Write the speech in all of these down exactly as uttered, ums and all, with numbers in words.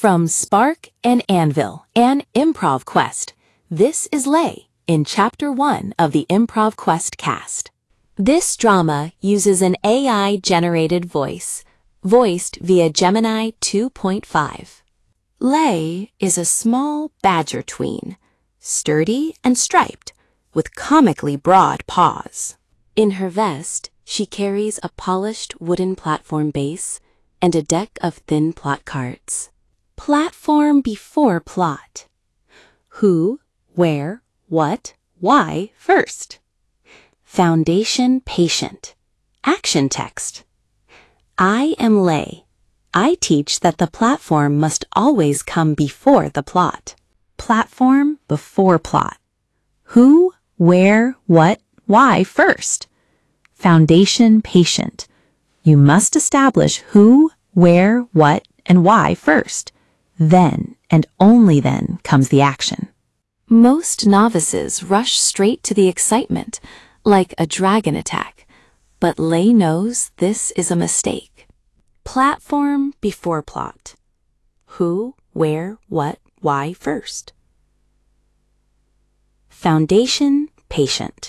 From Spark and Anvil, an improv quest, this is Lay in Chapter one of the Improv Quest cast. This drama uses an A I-generated voice, voiced via Gemini two point five. Lay is a small badger tween, sturdy and striped, with comically broad paws. In her vest, she carries a polished wooden platform base and a deck of thin plot cards. Platform before plot. Who, where, what, why first. Foundation patient. Action text. I am Lay. I teach that the platform must always come before the plot. Platform before plot. Who, where, what, why first. Foundation patient. You must establish who, where, what, and why first. Then, and only then, comes the action. Most novices rush straight to the excitement, like a dragon attack, but Lay knows this is a mistake. Platform before plot. Who, where, what, why first. Foundation patient.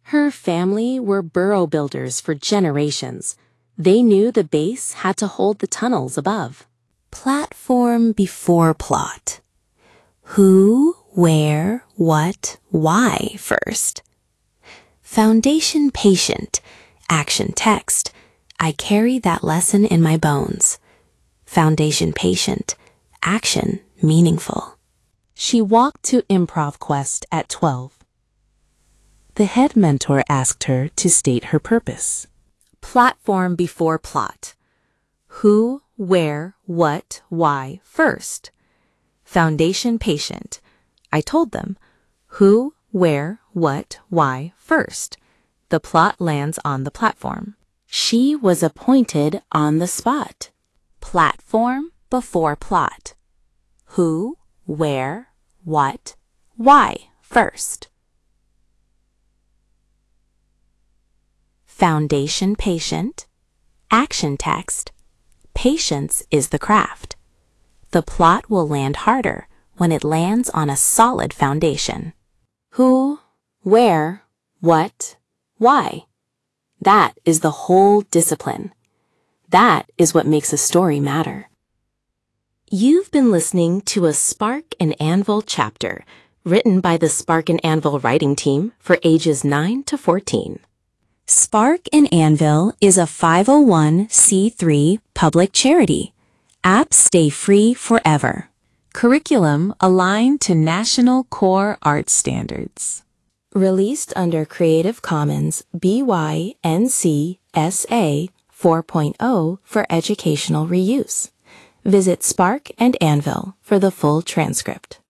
Her family were burrow builders for generations. They knew the base had to hold the tunnels above. Platform before plot. Who, where, what, why first. Foundation patient. Action text. I carry that lesson in my bones. Foundation patient. Action meaningful. She walked to Improv Quest at twelve. The head mentor asked her to state her purpose. Platform before plot. Who, where, what, why first. Foundation patient. I told them. Who, where, what, why first. The plot lands on the platform. She was appointed on the spot. Platform before plot. Who, where, what, why first. Foundation patient. Action text. Patience is the craft. The plot will land harder when it lands on a solid foundation. Who, where, what, why. That is the whole discipline. That is what makes a story matter. You've been listening to a Spark and Anvil chapter written by the Spark and Anvil writing team for ages nine to fourteen. Spark and Anvil is a five oh one c three public charity. Apps stay free forever. Curriculum aligned to National Core Art Standards. Released under Creative Commons B Y N C S A four point oh for educational reuse. Visit Spark and Anvil for the full transcript.